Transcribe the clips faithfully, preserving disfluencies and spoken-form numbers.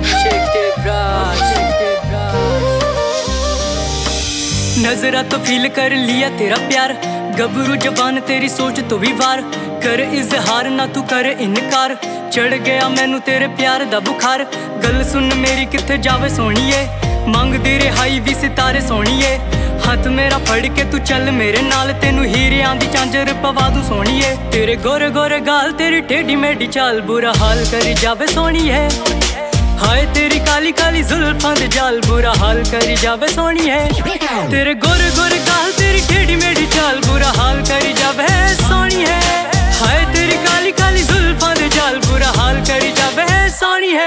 नजरा तो फील कर लिया तेरा प्यार, गबरू जबान तेरी सोच तो भी वार कर इजहार ना तू कर इनकार। चढ़ गया मैनू तेरे प्यार दा बुखार, गल सुन मेरी किथे जावे सोहणीए, मंगदी रिहाई भी सितारे सोहणीए। हाथ मेरा फड़ के तू चल मेरे नाल, तेनू हीरियां दी झांजर पवा दूं सोहणीए। तेरे गोरे गोरे गाल तेरी टेढ़ी मेढ़ी चाल, बुरा हाल करी जावे सोहणीए। हाय तेरी काली काली जुल्फां दे जाल, बुरा हाल करी जावे सोहणीए। तेरे गोरे गोरे गाल तेरी टेढ़ी मेढ़ी चाल, बुरा हाल करी जावे सोहणीए। हाय तेरी काली काली जुल्फां दे जाल, बुरा हाल करी जावे सोहणीए।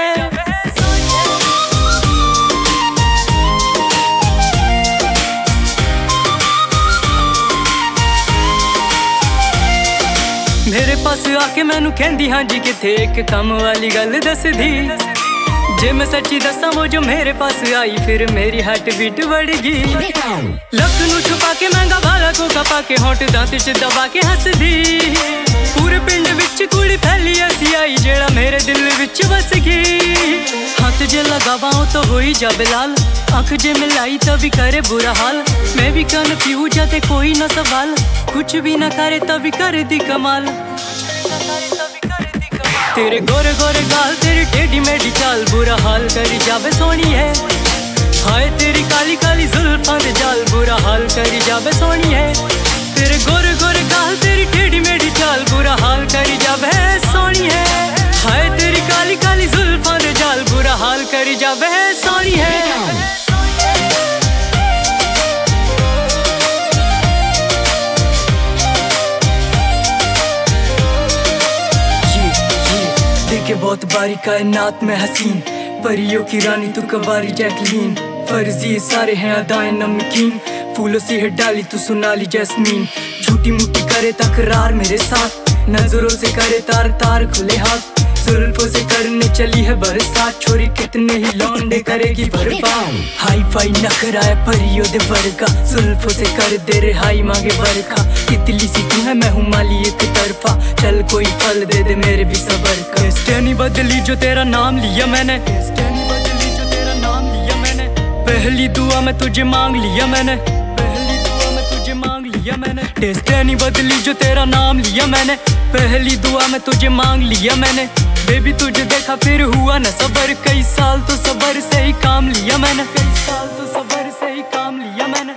मेरे पास आके मैनू कहंदी हां जी किथे एक कम वाली गल दस दी। जे मैं सच्ची दसा वो जो मेरे पास आई, फिर मेरी हार्ट बीट बढ़ गई। लक नू छुपा के महंगा वाला कोका पाके, होंठ दांत च दबा के हस दी। पूरे पिंड विच कुड़ी फैली ऐसी आई, जेड़ा मेरे दिल विच बस गई। हाथ जे लगावा तो होई जावे लाल, आंख जे मिलाई तभी करे बुरा हाल। मैं भी कन्फ्यूज जाते कोई ना सवाल, कुछ भी ना करे तभी करे दी कमाल। तेरे गोरे गोरे गाल तेरी टेढ़ी मेढ़ी चाल, बुरा हाल करी जावे सोहणीए। हाय तेरी काली काली जुल्फां दे जाल, बुरा हाल करी जावे सोहणीए। तेरे गोरे गोरे गाल तेरी टेढ़ी मेढ़ी चाल, बुरा हाल करी जावे सोहणीए। हाय तेरी काली काली जुल्फां दे जाल, बुरा हाल करी जावे सोहणीए। के बहुत बारी कायनात में हसीन, परियों की रानी तू कवारी जैकलीन। फर्जी सारे हैं अदाएं नमकीन, फूलों से है डाली तू सुनाली जैस्मीन। झूठी मूठी करे तकरार मेरे साथ, नजरों से करे तार तार खुले हाथ। जुल्फों से करने चली है बरसात, छोरी कितने ही लौंडे करेगी बर्बाद। हाई फाई नखरा है परियों दे वर्गा, जुल्फों से कर दे रिहाई मांगे बरखा। तितली सी तू है मैं हूँ माली एक तरफा, चल कोई फल दे दे मेरे भी सबर का। डेस्टिनी बदली जो तेरा नाम लिया मैंने, डेस्टिनी बदली जो तेरा नाम लिया मैंने। पहली दुआ में तुझे मांग लिया मैंने, पहली दुआ में तुझे मांग लिया मैंने। डेस्टिनी बदली जो तेरा नाम लिया मैंने, पहली दुआ में तुझे मांग लिया मैंने। बेबी तुझे देखा फिर हुआ न सबर, कई साल तो सबर से ही काम लिया मैंने, कई साल तो सबर से ही काम लिया मैंने।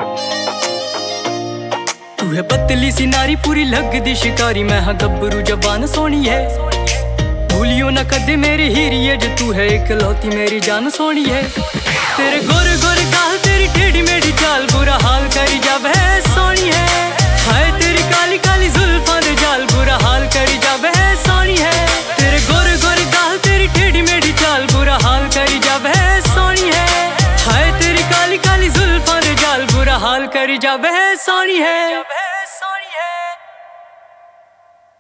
तू है पतली सी नारी पूरी लगदी शिकारी, मैं हाँ गब्बरू जबान सोहणी है। भूलियो न कदे मेरी हीरी है, जो तू है इकलौती मेरी जान सोहणी है। तेरे गोरे गोरे गाल तेरी टेढ़ी मेढ़ी चाल, बुरा हाल करी जावे सोहणी है। हाय तेरी काली काली जुल्फां दे जाल, बुरा हाल करी जावे सोहणी है। तेरे गोरे गोरे गाल तेरी टेढ़ी मेढ़ी चाल, बुरा हाल करी जावे सोहणी है। हाय तेरी काली काली जुल्फां दे जाल, बुरा हाल करी जावे सोहणी है।